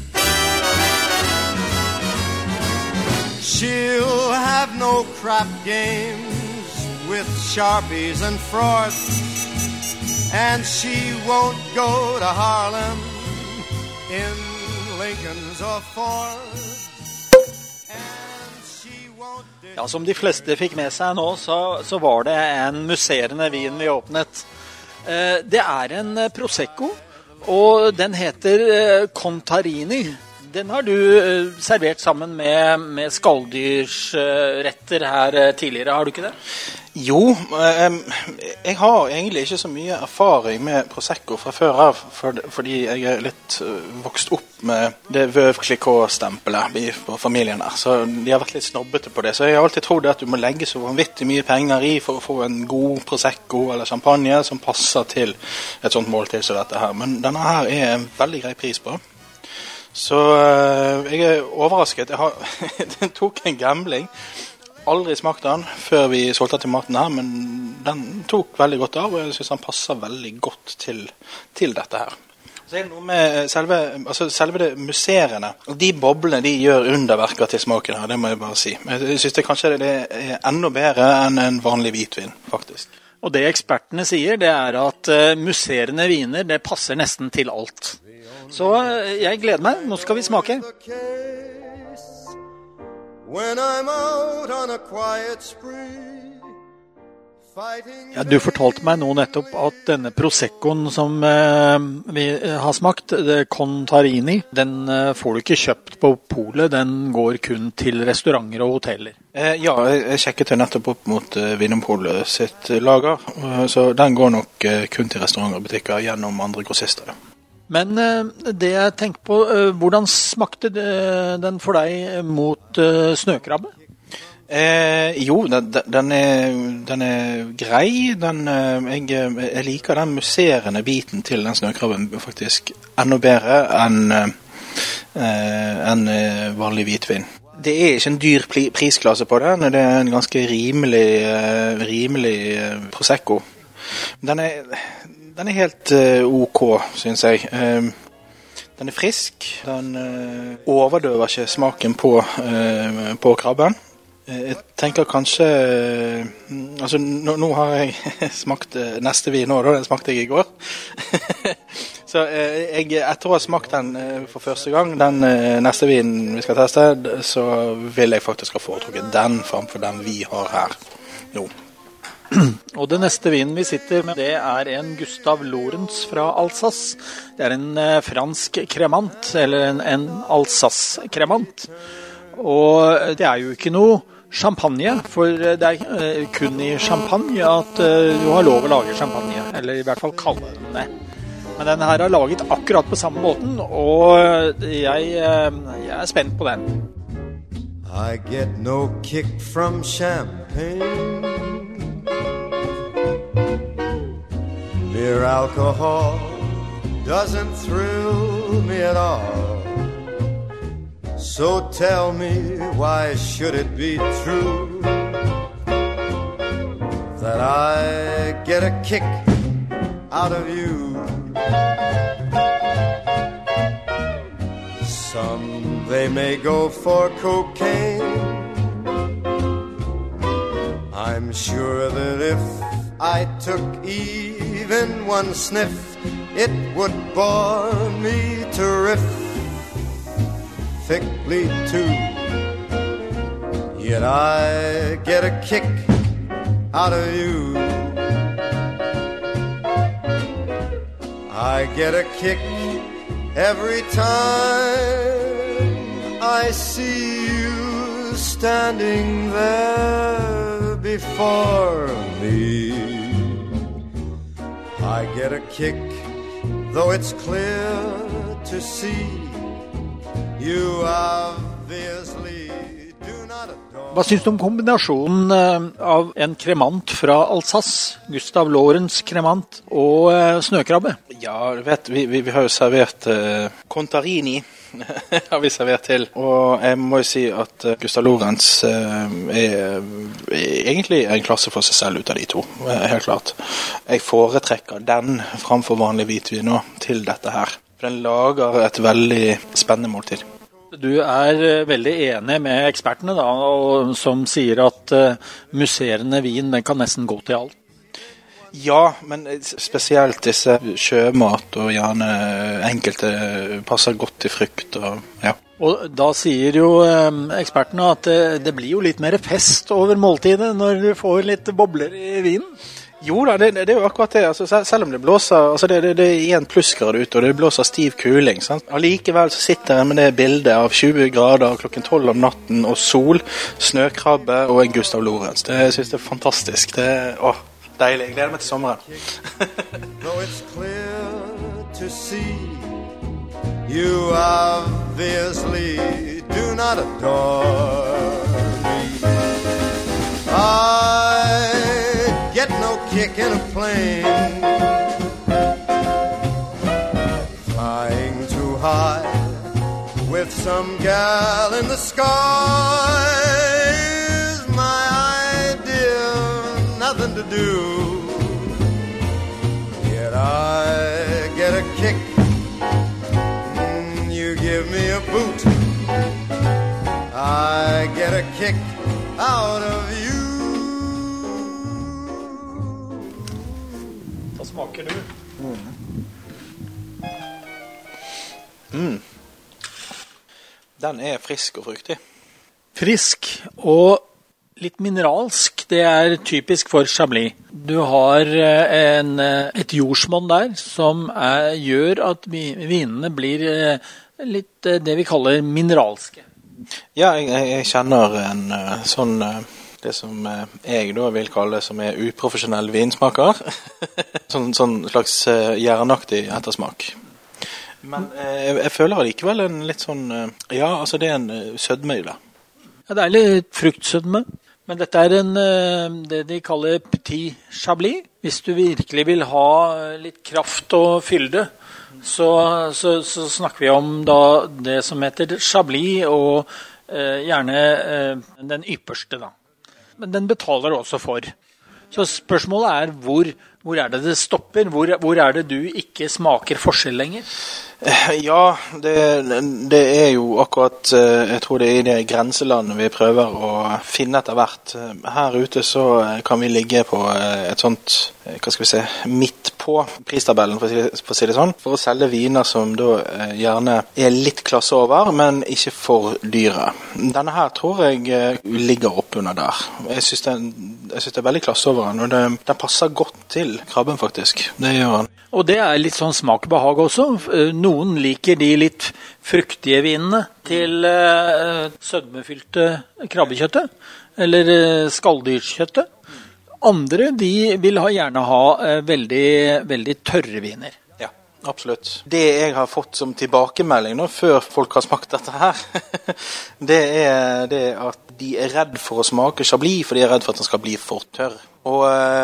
Speaker 2: She'll have no crap games with Sharpies and frauds, and she won't go to Harlem in Lincolns or Fords.
Speaker 1: Ja, som de fleste fikk med seg nå, så var det en musserende vin vi åpnet. Det en Prosecco, og den heter Contarini. Den har du servert sammen med skalldyrsretter her tidligere, har du ikke det?
Speaker 5: Jo, jeg har egentlig ikke så mye erfaring med Prosecco fra før av, fordi jeg litt vokst opp med det Veuve-Clicquot-stempelet på familien der, så de har vært litt snobbete på det. Så jeg har alltid trodd at du må legge så vanvittig mye penger i for å få en god Prosecco eller champagne som passer til et sånt måltid som dette her. Men denne her en veldig grei pris på. Så jeg overrasket. Den tok en gambling. Aldri smakt den før vi solgte til maten her, men den tok veldig godt av, og jeg synes den passer veldig godt til dette her. Så det noe med selve det musserende. De boblene de gjør underverker til smaken her, det må jeg bare si. Jeg synes det kanskje det enda bedre enn en vanlig hvitvin, faktisk.
Speaker 1: Og det ekspertene sier, det at musserende viner, det passer nesten til alt. Så jeg gleder meg. Nå skal vi smake. Ja, du fortalte meg nå nettopp at denne Proseccoen som vi har smakt, Contarini, den får du ikke kjøpt på polet, den går kun til restauranter og hoteller.
Speaker 5: Ja, jeg sjekket det nettopp opp mot Vinmonopolet sitt lager, så den går nok kun til restauranter og butikker gjennom andre grossister.
Speaker 1: Men det jeg tenker på, hvordan smakte den for deg mot snøkrabbe?
Speaker 5: Jo, den grei. Jeg liker den musserende biten til den snøkrabben faktisk enda bedre enn vanlig hvitvin. Det ikke en dyr prisklasse på den, det en ganske rimelig Prosecco. Den helt ok, synes jeg. Den frisk, den overdøver ikke smaken på krabben. Jeg tenker kanskje, altså nå har jeg smakt neste vin nå, den smakte jeg i går. Så etter å ha smakt den for første gang, den neste vinen vi skal teste, så vil jeg faktisk ha foretrukket den framfor den vi har her nå.
Speaker 1: Og det neste vinen vi sitter med, det en Gustav Lorentz fra Alsace. Det en fransk kremant, eller en Alsace-kremant. Og det jo ikke noe champagne, for det kun i champagne at du har lov å lage champagne, eller i hvert fall kalle den det. Men den her har laget akkurat på samme måten, og jeg spent på den.
Speaker 2: I get no kick from champagne. Mere alcohol doesn't thrill me at all. So tell me, why should it be true that I get a kick out of you? Some they may go for cocaine. I'm sure that if I took even one sniff, it would bore me terrifically too. Yet I get a kick out of you. I get a kick every time I see you standing there before me. I get a kick, though it's clear to see you obviously do not adore.
Speaker 1: Hva synes du om kombinasjonen av en kremant fra Alsace, Gustav Lorentz kremant, og snøkrabbe?
Speaker 5: Ja, du vet, vi har jo servert Contarini, har vi servert til. Og jeg må jo si at Gustav Lorentz er egentlig en klasse for seg selv ut av de to, helt klart. Jeg foretrekker den framfor vanlig hvitvin nå til dette her. Den lager et veldig spennende måltid.
Speaker 1: Du er veldig enig med ekspertene da, som sier at musserende vin den kan nesten gå til alt.
Speaker 5: Ja, men spesielt disse sjømat og gjerne enkelte passer godt til frukt.
Speaker 1: Og da sier jo ekspertene at det blir jo litt mer fest over måltidet når du får litt bobler i vinen.
Speaker 5: Jo da, det er jo akkurat det. Altså, selv om det blåser, altså det er 1 plussgrad ute, og det blåser stiv kuling. Sant? Allikevel så sitter jeg med det bildet av 20 grader klokken 12 om natten, og sol, snøkrabbe og en Gustav Lorentz. Det synes jeg er fantastisk. Det er deilig. Jeg gleder meg til sommeren.
Speaker 2: Though it's clear to see, you obviously do not adore me. I get no kick in a plane, flying too high with some gal in the sky is my idea, nothing to do, yet I get a kick, you give me a boot, I get a kick out of you.
Speaker 1: Hva smaker du?
Speaker 5: Den er frisk og fruktig.
Speaker 1: Frisk og litt mineralsk, det er typisk for Chablis. Du har et jordsmonn der som gjør at vinene blir litt det vi kaller mineralske.
Speaker 5: Ja, jeg kjenner en sånn, det som jeg da vil kalle som er uprofesjonell vinsmaker. sånn slags jernaktig ettersmak. Men jeg føler allikevel en litt sånn, ja, altså det er en sødme i det.
Speaker 1: Ja, det er litt fruktsødme, men dette er det de kaller petit Chablis. Hvis du virkelig vil ha litt kraft og fylde, så snakker vi om da det som heter Chablis, og gjerne den ypperste da. Men den betaler du også for. Så spørsmålet er hvor er det stopper? Hvor er det du ikke smaker forskjell lenger?
Speaker 5: Ja, det er jo akkurat, jeg tror det er i det grenselandet vi prøver å finne etter hvert. Her ute så kan vi ligge på et sånt, hva skal vi si, midt på pristabellen, for å si det sånn, for å selge viner som da gjerne er litt klasse over, men ikke for dyre. Denne her tror jeg ligger opp under der. Jeg synes det er veldig klasse over den, og den passer godt til krabben faktisk. Det gjør den.
Speaker 1: Og det er litt sånn smakbehag også. Noen liker de litt fruktige vinene til sødmefylte krabbekjøttet, eller skalldyrskjøttet. Andre de vil gjerne ha veldig, veldig tørre viner.
Speaker 5: Ja, absolutt. Det jeg har fått som tilbakemelding nå, før folk har smakt dette her, det er det at de er redd for å smake Chablis, for de er redd for at den skal bli for tørr. Og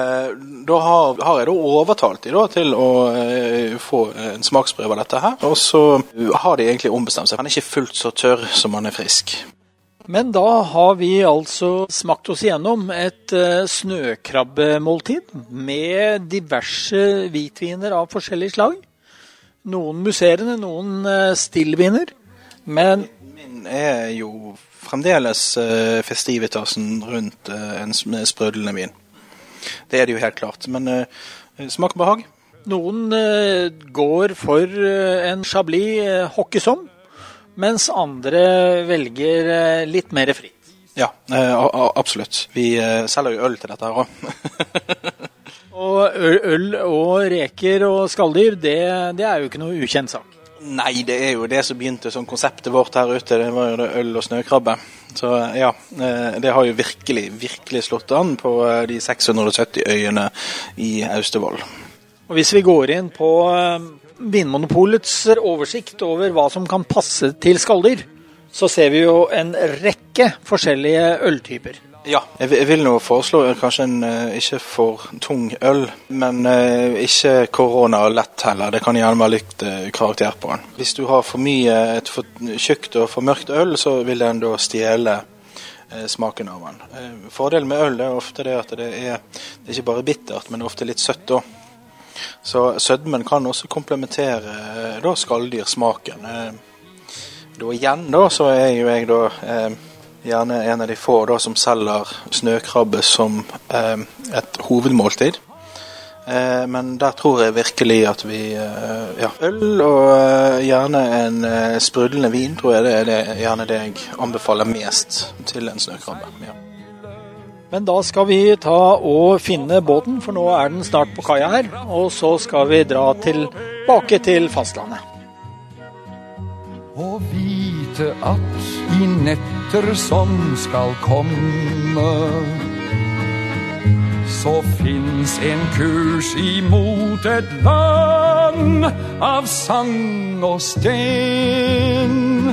Speaker 5: da har jeg da overtalt de da til å få en smaksprøve av dette her, og så har de egentlig ombestemt seg. Han er ikke fullt så tørr som han er frisk.
Speaker 1: Men da har vi altså smakt oss gjennom et snøkrabbemåltid med diverse hvitviner av forskjellige slag. Noen musserende, noen stillviner, men
Speaker 5: min er jo fremdeles festivitasen rundt en sprødlende vin. Det er det jo helt klart, men smak og behag.
Speaker 1: Noen går for en Chablis hockesom, mens andre velger litt mer fritt.
Speaker 5: Ja, absolutt. Vi selger jo øl til dette her også.
Speaker 1: Og øl og reker og skalldyr, det er jo ikke noe ukjent sak.
Speaker 5: Nei, det er jo det som begynte som konseptet vårt her ute, det var jo det øl og snøkrabbe. Så ja, det har jo virkelig slått an på de 670 øyene i Austevoll.
Speaker 1: Og hvis vi går inn på Vinmonopolets oversikt over hva som kan passe til skalldyr, så ser vi jo en rekke forskjellige øltyper.
Speaker 5: Ja, jeg vil nå foreslå kanskje en ikke for tung øl, men ikke korona lett heller. Det kan gjerne være litt karakter på den. Hvis du har for mye et for tjukt og for mørkt øl, så vil den da stjele smaken av den. Fordelen med øl er ofte det at det er ikke bare bittert, men ofte litt søtt også. Så sødmen kan også komplementere da skalldyrsmaken. Da igjen da, så er jo jeg da gjerne en av de få da, som selger snøkrabbe som et hovedmåltid. Men der tror jeg virkelig at vi øl og gjerne en sprudlende vin, tror jeg det er gjerne det jeg anbefaler mest til en snøkrabbe. Ja.
Speaker 1: Men da skal vi ta og finne båten, for nå er den snart på kaia her, og så skal vi dra tilbake til fastlandet.
Speaker 4: Og vite at i netter som skal komme, så finns en kurs imot et land av sang og sten.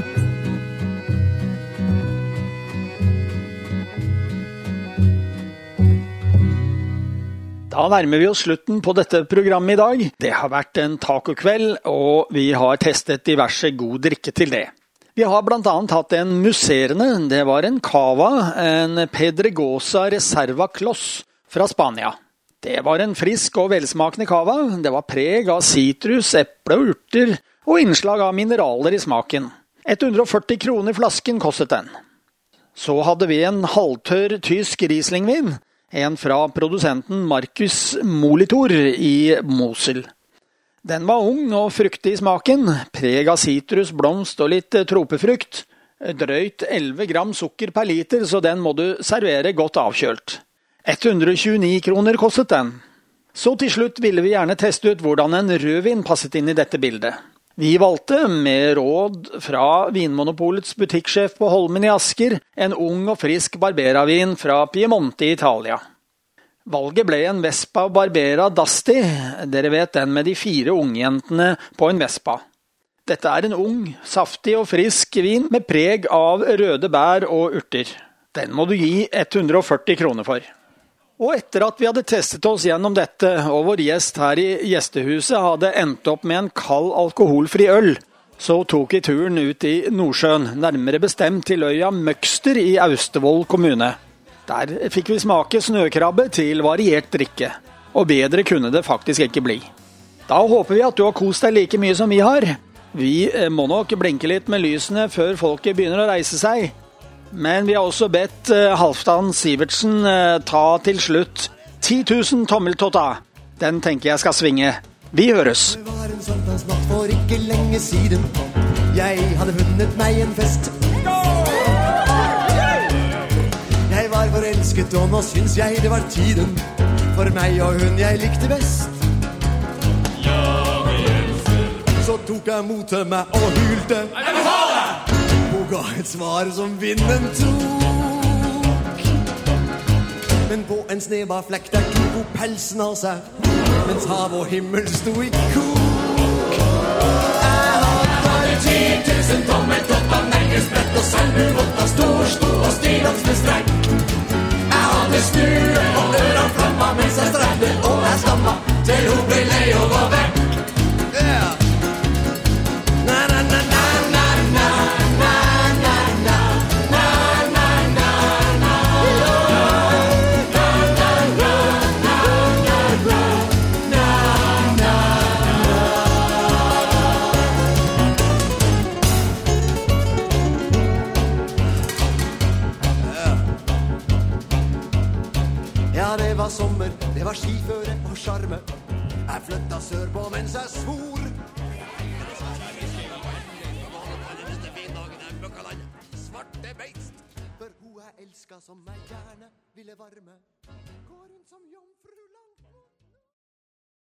Speaker 1: Da nærmer vi oss slutten på dette programmet i dag. Det har vært en tacokveld, og vi har testet diverse god drikke til det. Vi har blant annet hatt en musserende, det var en cava, en Pedregosa Reserva Kloss fra Spania. Det var en frisk og velsmakende cava, det var preg av citrus, eple og urter, og innslag av mineraler i smaken. 140 kroner flasken kostet den. Så hadde vi en halvtørr tysk Rieslingvin, en fra produsenten Marcus Molitor i Mosel. Den var ung og fruktig i smaken, preg av citrus, blomst og litt tropefrukt. Drøyt 11 gram sukker per liter, så den må du servere godt avkjølt. 129 kroner kostet den. Så til slutt ville vi gjerne teste ut hvordan en rødvin passet inn i dette bildet. Vi valgte, med råd fra Vinmonopolets butikksjef på Holmen i Asker, en ung og frisk Barbera-vin fra Piemonte i Italia. Valget ble en Vespa Barbera d'Asti, dere vet den med de 4 ungjentene på en Vespa. Dette er en ung, saftig og frisk vin med preg av røde bær og urter. Den må du gi 140 kroner for. Og etter at vi hadde testet oss gjennom dette, og vår gjest her i gjestehuset hadde endt opp med en kald alkoholfri øl, så tok vi turen ut i Nordsjøen, nærmere bestemt til øya Møgster i Austevoll kommune. Der fikk vi smake snøkrabbe til variert drikke, og bedre kunne det faktisk ikke bli. Da håper vi at du har kost deg like mye som vi har. Vi må nok blinke litt med lysene før folket begynner å reise seg. Men vi har også bedt Halvdan Sivertsen ta til slutt 10 000 tommeltotta. Den tenker jeg skal svinge. Vi høres. Det var en sankthansnatt for ikke lenge siden. Jeg hadde vunnet meg en fest. Jeg var forelsket, og nå syns jeg det var tiden. For meg og hun jeg likte best. Så tok jeg mot til meg og hylte. Hun ga et svar som vinden tok. Men på en sneva flekk der tok hun pelsen av seg, mens hav og himmel sto i kok. Jeg hadde 10 000 tommeltott av nengesbrett og selvbuvått av stor og stillans med strekk. Jeg hadde stue og øra flamma mens jeg strevde, og jeg stamma til hun ble lei og var vekk. Det var sommer, det var skiføre og charme. Jeg flytta sør på mens jeg svor. Svarte beist, for hun jeg elsket som jeg gjerne ville varme. Går hun som jomfru